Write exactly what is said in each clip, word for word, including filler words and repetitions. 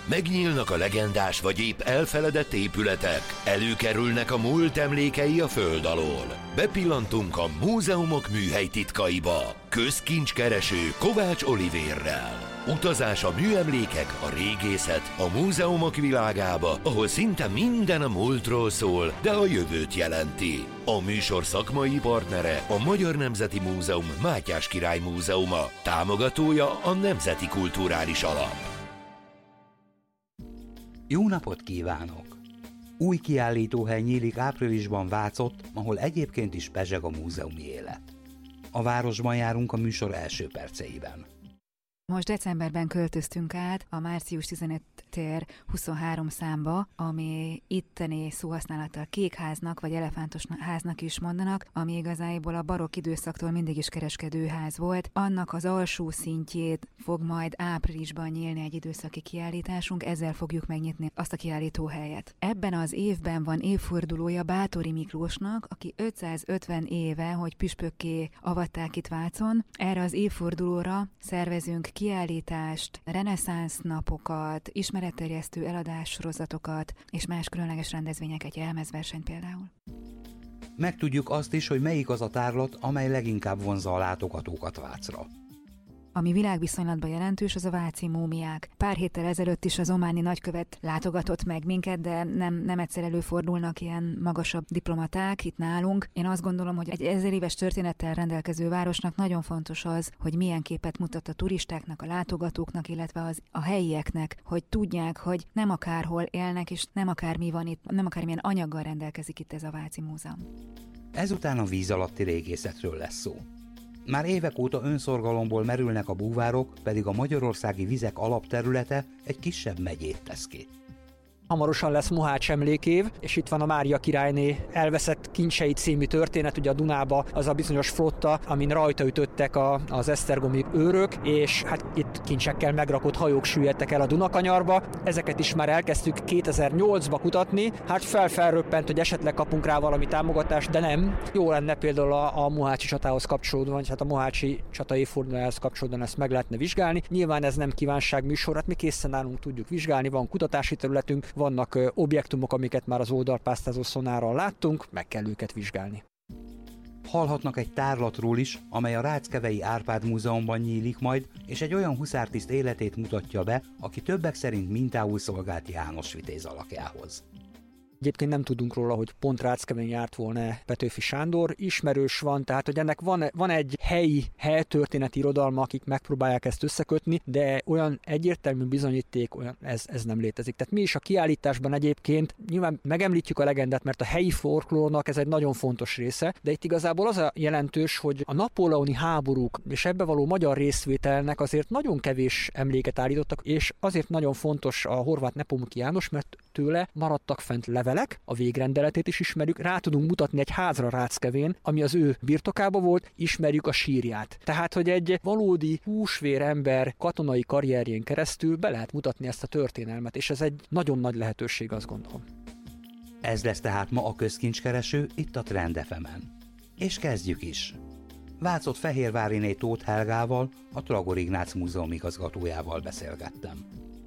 Megnyílnak a legendás vagy épp elfeledett épületek, előkerülnek a múlt emlékei a föld alól. Bepillantunk a múzeumok műhely titkaiba. Közkincskereső Kovács Olivérrel. Utazás a műemlékek, a régészet, a múzeumok világába, ahol szinte minden a múltról szól, de a jövőt jelenti. A műsor szakmai partnere a Magyar Nemzeti Múzeum Mátyás Király Múzeuma, támogatója a Nemzeti Kulturális Alap. Jó napot kívánok! Új kiállítóhely nyílik áprilisban Vácott, ahol egyébként is pezseg a múzeumi élet. A városban járunk a műsor első perceiben. Most decemberben költöztünk át a március tizenötödik tér huszonhárom számba, ami itteni szóhasználattal kékháznak vagy elefántos háznak is mondanak, ami igazából a barokk időszaktól mindig is kereskedőház volt. Annak az alsó szintjét fog majd áprilisban nyílni egy időszaki kiállításunk, ezzel fogjuk megnyitni azt a kiállítóhelyet. Ebben az évben van évfordulója Báthori Miklósnak, aki ötszázötven éve, hogy püspökké avatták itt Vácon. Erre az évfordulóra szervezünk kiállítást, reneszánsz napokat, ismeretterjesztő eladássorozatokat és más különleges rendezvényeket, jelmezversenyt például. Megtudjuk azt is, hogy melyik az a tárlat, amely leginkább vonzza a látogatókat Vácra. Ami világviszonylatban jelentős, az a váci múmiák. Pár héttel ezelőtt is az ománi nagykövet látogatott meg minket, de nem, nem egyszer előfordulnak ilyen magasabb diplomaták itt nálunk. Én azt gondolom, hogy egy ezer éves történettel rendelkező városnak nagyon fontos az, hogy milyen képet mutat a turistáknak, a látogatóknak, illetve az, a helyieknek, hogy tudják, hogy nem akárhol élnek, és nem akármi van itt, nem akármilyen anyaggal rendelkezik itt ez a váci múzeum. Ezután a víz alatti régészetről lesz szó. Már évek óta önszorgalomból merülnek a búvárok, pedig a magyarországi vizek alapterülete egy kisebb megyét tesz ki. Hamarosan lesz Mohács emlékév, és itt van a Mária királyné elveszett kincsei című történet, ugye a Dunába az a bizonyos flotta, amin rajta ütöttek a, az esztergomi őrök, és hát itt kincsekkel megrakott hajók süllyedtek el a Dunakanyarba. Ezeket is már elkezdtük kétezer-nyolcba kutatni, hát fel-felröppent, hogy esetleg kapunk rá valami támogatást, de nem. Jó lenne például a, a mohácsi csatához kapcsolódóan, vagy hát a mohácsi csata évfordulójához kapcsolódóan ezt meg lehetne vizsgálni. Nyilván ez nem kívánságműsor, hát mi készen állunk, tudjuk vizsgálni, van kutatási területünk, vannak objektumok, amiket már az oldalpásztázó szonárral láttunk, meg kell őket vizsgálni. Hallhatnak egy tárlatról is, amely a Ráckevei Árpád Múzeumban nyílik majd, és egy olyan huszártiszt életét mutatja be, aki többek szerint mintául szolgált János vitéz alakjához. Egyébként nem tudunk róla, hogy pont Ráckeven járt volna Petőfi Sándor, ismerős van, tehát hogy ennek van, van egy helyi helytörténeti irodalma, akik megpróbálják ezt összekötni, de olyan egyértelmű bizonyíték, olyan, ez, ez nem létezik. Tehát mi is a kiállításban egyébként nyilván megemlítjük a legendát, mert a helyi folklórnak ez egy nagyon fontos része, de itt igazából az a jelentős, hogy a napóleoni háborúk és ebbe való magyar részvételnek azért nagyon kevés emléket állítottak, és azért nagyon fontos a Horváth Nepomuki János, mert tőle maradtak fent levelek, a végrendeletét is ismerjük, rá tudunk mutatni egy házra Ráckevén, ami az ő birtokában volt, ismerjük a sírját. Tehát, hogy egy valódi húsvér ember katonai karrierjén keresztül be lehet mutatni ezt a történelmet, és ez egy nagyon nagy lehetőség, azt gondolom. Ez lesz tehát ma a közkincskereső itt a Trend ef emen. És kezdjük is. Vácott Fehérváriné Tóth Helgával, a Tragor Ignác Múzeum igazgatójával beszélgettem.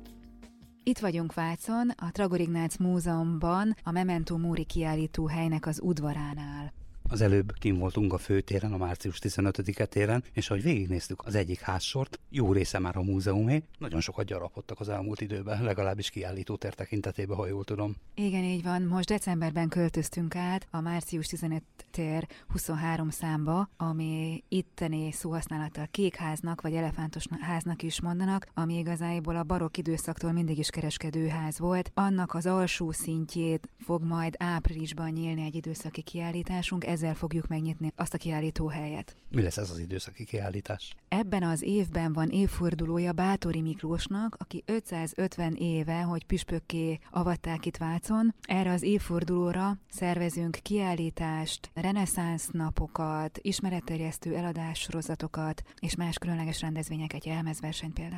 Itt vagyunk Vácon, a Tragor Ignác Múzeumban, a Memento Mori kiállító helynek az udvaránál. Az előbb kint voltunk a főtéren, a március tizenötödike téren, és ahogy végignéztük az egyik házsort, jó része már a múzeumé, nagyon sokat gyarapodtak az elmúlt időben, legalábbis kiállítótér tekintetében, ha jól tudom. Igen, így van. Most decemberben költöztünk át a március tizenötödik tér huszonhárom számba, ami itteni szóhasználattal kékháznak vagy elefántos háznak is mondanak, ami igazából a barokk időszaktól mindig is kereskedőház volt. Annak az alsó szintjét fog majd áprilisban nyílni egy időszaki kiállításunk, ezzel fogjuk megnyitni azt a kiállítóhelyet. Mi lesz ez az időszaki kiállítás? Ebben az évben van évfordulója Báthori Miklósnak, aki ötszázötven éve, hogy püspökké avatták itt Vácon. Erre az évfordulóra szervezünk kiállítást, reneszánsz napokat, ismeretterjesztő eladássorozatokat és más különleges rendezvényeket, jelmezversenyt például.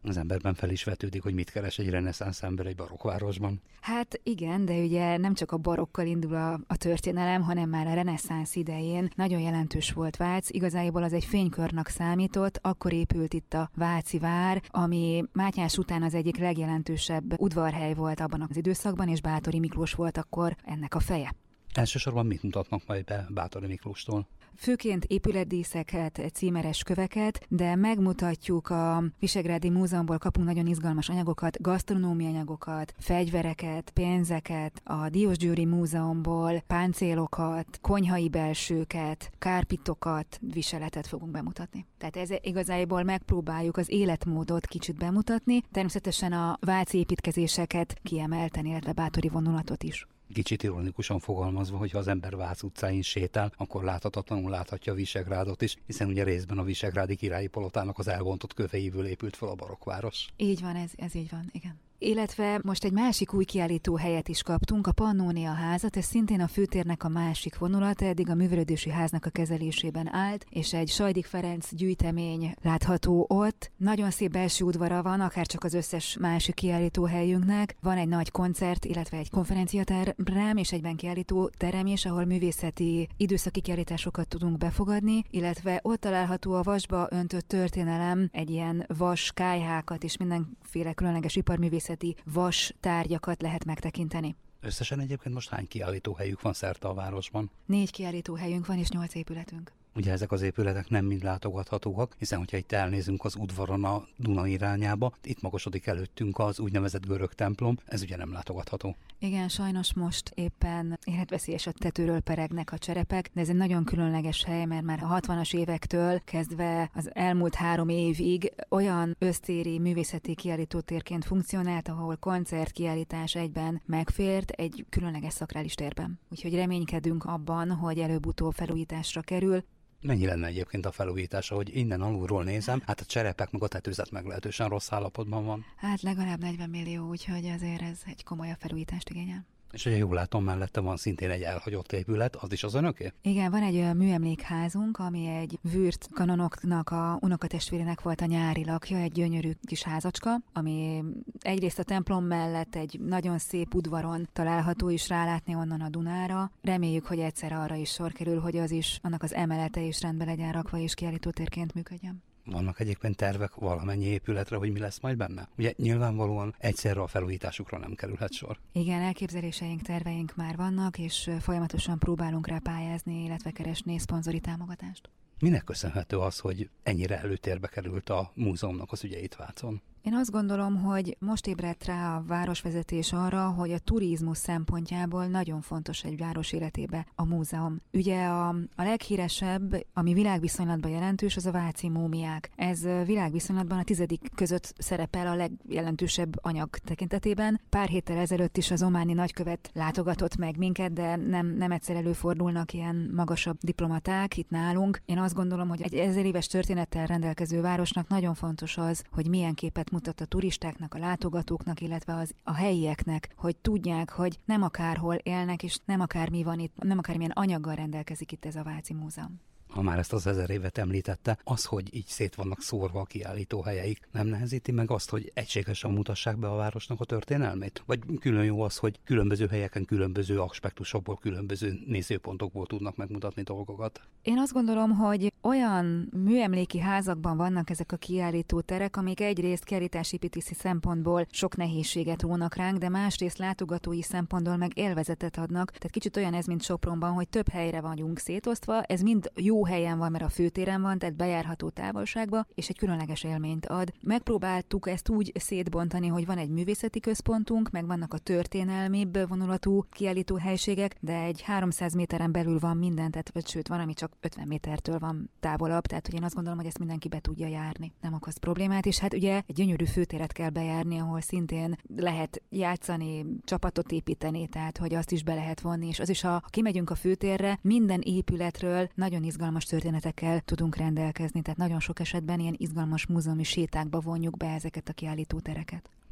Az emberben fel is vetődik, hogy mit keres egy reneszánsz ember egy barokkvárosban. Hát igen, de ugye nem csak a barokkal indul a, a történelem, hanem már a reneszánsz idején nagyon jelentős volt Vác. Igazából az egy fénykörnek számított, akkor épült itt a Váci vár, ami Mátyás után az egyik legjelentősebb udvarhely volt abban az időszakban, és Báthori Miklós volt akkor ennek a feje. Elsősorban mit mutatnak majd be Báthori Miklóstól? Főként épületdíszeket, címeres köveket, de megmutatjuk a Visegrádi Múzeumból, kapunk nagyon izgalmas anyagokat, gasztronómiai anyagokat, fegyvereket, pénzeket, a Diósgyőri Múzeumból páncélokat, konyhai belsőket, kárpitokat, viseletet fogunk bemutatni. Tehát ez igazából megpróbáljuk az életmódot kicsit bemutatni, természetesen a váci építkezéseket kiemelten, illetve báthori vonulatot is. Kicsit ironikusan fogalmazva, hogy ha az ember Vác utcáin sétál, akkor láthatatlanul láthatja a Visegrádot is, hiszen ugye részben a visegrádi királyi palotának az elbontott köveiből épült fel a barokkváros. Így van, ez, ez így van, igen. Illetve most egy másik új kiállító helyet is kaptunk, a Pannónia házat, ez szintén a főtérnek a másik vonulata, eddig a művelődési háznak a kezelésében állt, és egy Sajdik Ferenc gyűjtemény látható ott. Nagyon szép belső udvara van, akár csak az összes másik kiállító helyünknek. Van egy nagy koncert, illetve egy konferenciaterem, és egyben kiállító terem is, ahol művészeti időszaki kiállításokat tudunk befogadni, illetve ott található a vasba öntött történelem, egy ilyen vas kályhákat és mindenféle különleges iparművészeti vas tárgyakat lehet megtekinteni. Összesen egyébként most hány kiállítóhelyük van szerte a városban? Négy kiállítóhelyünk van és nyolc épületünk. Ugye ezek az épületek nem mind látogathatóak, hiszen hogyha itt elnézünk az udvaron a Duna irányába, itt magasodik előttünk az úgynevezett görög templom, ez ugye nem látogatható. Igen, sajnos most éppen életveszélyes a tetőről peregnek a cserepek, de ez egy nagyon különleges hely, mert már a hatvanas évektől kezdve az elmúlt három évig olyan össztéri művészeti kiállítótérként funkcionált, ahol koncertkiállítás egyben megfért egy különleges szakrális térben. Úgyhogy reménykedünk abban, hogy előbb-utóbb felújításra kerül. Mennyi lenne egyébként a felújítása, hogy innen alulról nézem, hát a cserepek meg a tetőzet meglehetősen rossz állapotban van. Hát legalább negyven millió, úgyhogy azért ez egy komolyabb felújítást igényel. És ugye jól látom, mellette van szintén egy elhagyott épület, az is az önöké? Igen, van egy műemlékházunk, ami egy Würth kanonoknak a unokatestvérének volt a nyári lakja, egy gyönyörű kis házacska, ami egyrészt a templom mellett egy nagyon szép udvaron található, is rálátni onnan a Dunára. Reméljük, hogy egyszer arra is sor kerül, hogy az is, annak az emelete is rendbe legyen rakva és kiállítótérként működjön. Vannak egyébként tervek valamennyi épületre, hogy mi lesz majd benne? Ugye nyilvánvalóan egyszerre a felújításukra nem kerülhet sor. Igen, elképzeléseink, terveink már vannak, és folyamatosan próbálunk rá pályázni, illetve keresni szponzori támogatást. Minek köszönhető az, hogy ennyire előtérbe került a múzeumnak az ügye itt Vácon? Én azt gondolom, hogy most ébredt rá a városvezetés arra, hogy a turizmus szempontjából nagyon fontos egy város életébe a múzeum. Ugye a, a leghíresebb, ami világviszonylatban jelentős, az a váci múmiák. Ez világviszonylatban a tizedik között szerepel a legjelentősebb anyag tekintetében. Pár héttel ezelőtt is az ománi nagykövet látogatott meg minket, de nem, nem egyszer előfordulnak ilyen magasabb diplomaták itt nálunk. Én azt gondolom, hogy egy ezer éves történettel rendelkező városnak nagyon fontos az, hogy milyen képet mutat a turistáknak, a látogatóknak, illetve az, a helyieknek, hogy tudják, hogy nem akárhol élnek, és nem akármi van itt, nem akármilyen anyaggal rendelkezik itt ez a Váci Múzeum. Ha már ezt az ezer évet említette, az, hogy így szét vannak szórva a kiállítóhelyeik, nem nehezíti meg azt, hogy egységesen mutassák be a városnak a történelmét? Vagy külön jó az, hogy különböző helyeken, különböző aspektusokból, különböző nézőpontokból tudnak megmutatni dolgokat? Én azt gondolom, hogy olyan műemléki házakban vannak ezek a kiállító terek, amik egyrészt kiállításépítési szempontból sok nehézséget rónak ránk, de másrészt látogatói szempontból meg élvezetet adnak. Tehát kicsit olyan ez, mint Sopronban, hogy több helyre vagyunk szétosztva, ez mind jó helyen van, mert a főtéren van, tehát bejárható távolságba, és egy különleges élményt ad. Megpróbáltuk ezt úgy szétbontani, hogy van egy művészeti központunk, meg vannak a történelmibb vonulatú kiállító helységek, de egy háromszáz méteren belül van minden, tehát vagy sőt van, ami csak ötven métertől van távolabb, tehát hogy én azt gondolom, hogy ezt mindenki be tudja járni. Nem okoz problémát, és hát ugye egy gyönyörű főtéret kell bejárni, ahol szintén lehet játszani, csapatot építeni, tehát hogy azt is be lehet vonni, és az is, ha kimegyünk a főtérre, minden épületről nagyon izgalmas történetekkel tudunk rendelkezni, tehát nagyon sok esetben ilyen izgalmas múzeumi sétákba vonjuk be ezeket a kiállítótereket.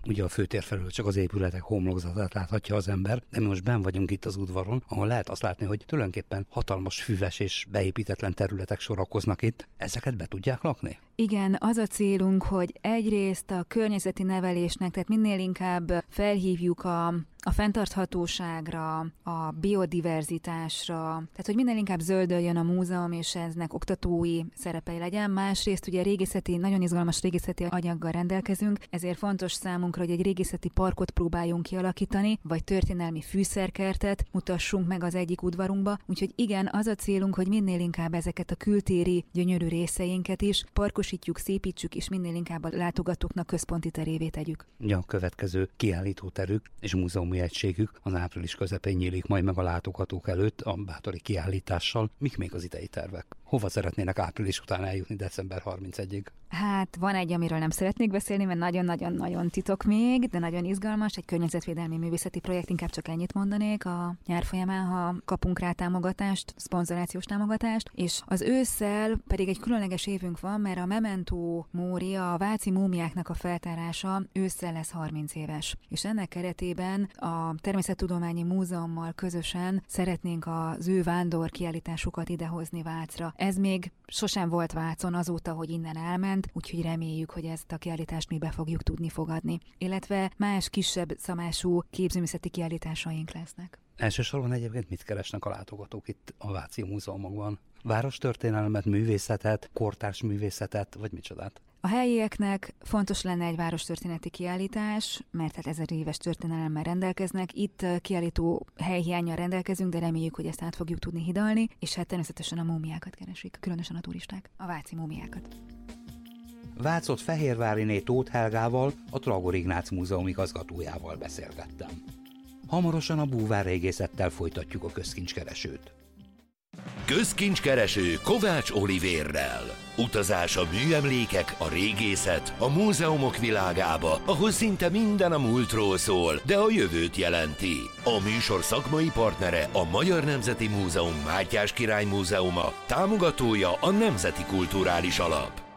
Ugye a főtér felől csak az épületek homlokzatát láthatja az ember, de mi most benn vagyunk itt az udvaron, ahol lehet azt látni, hogy tulajdonképpen hatalmas füves és beépítetlen területek sorakoznak itt. Ezeket be tudják lakni? Igen, az a célunk, hogy egyrészt a környezeti nevelésnek, tehát minél inkább felhívjuk a, a fenntarthatóságra, a biodiverzitásra, tehát hogy minél inkább zöldöljön a múzeum, és eznek oktatói szerepei legyen. Másrészt ugye régészeti, nagyon izgalmas régészeti anyaggal rendelkezünk, ezért fontos számunkra, hogy egy régészeti parkot próbáljunk kialakítani, vagy történelmi fűszerkertet mutassunk meg az egyik udvarunkba. Úgyhogy igen, az a célunk, hogy minél inkább ezeket a kültéri gyönyörű részeinket is parkosítjuk, szépítsük, és minél inkább a látogatóknak központi terévé tegyük. Ja, a következő kiállítóterük és múzeumi egységük az április közepén nyílik majd meg a látogatók előtt a bátori kiállítással. Mik még az idei tervek? Hova szeretnének április után eljutni december harmincegyedikéig? Hát van egy, amiről nem szeretnék beszélni, mert nagyon-nagyon-nagyon titok még, de nagyon izgalmas, egy környezetvédelmi művészeti projekt, inkább csak ennyit mondanék a nyár folyamán, ha kapunk rá támogatást, szponzorációs támogatást, és az ősszel pedig egy különleges évünk van, mert a Memento Mori, a váci múmiáknak a feltárása ősszel lesz harminc éves. És ennek keretében a Természettudományi Múzeummal közösen szeretnénk az ő vándor kiállításukat idehozni Vácra. Ez még sosem volt Vácon azóta, hogy innen elment, úgyhogy reméljük, hogy ezt a kiállítást mi be fogjuk tudni fogadni. Illetve más kisebb szamású képzőművészeti kiállításaink lesznek. Elsősorban egyébként mit keresnek a látogatók itt a váci múzeumokban? Várostörténelmet, művészetet, kortárs művészetet, vagy micsodát? A helyieknek fontos lenne egy várostörténeti kiállítás, mert hát ezer éves történelemmel rendelkeznek. Itt kiállító helyhiánnyal rendelkezünk, de reméljük, hogy ezt át fogjuk tudni hidalni, és hát természetesen a múmiákat keresik, különösen a turisták, a váci múmiákat. Vácott Fehérváriné Tóth Helgával, a Tragor Ignác Múzeum igazgatójával beszélgettem. Hamarosan a búvárrégészettel folytatjuk a közkincskeresőt. Közkincskereső Kovács Olivérrel. Utazás a műemlékek, a régészet, a múzeumok világába, ahol szinte minden a múltról szól, de a jövőt jelenti. A műsor szakmai partnere a Magyar Nemzeti Múzeum Mátyás Király Múzeuma, támogatója a Nemzeti Kulturális Alap.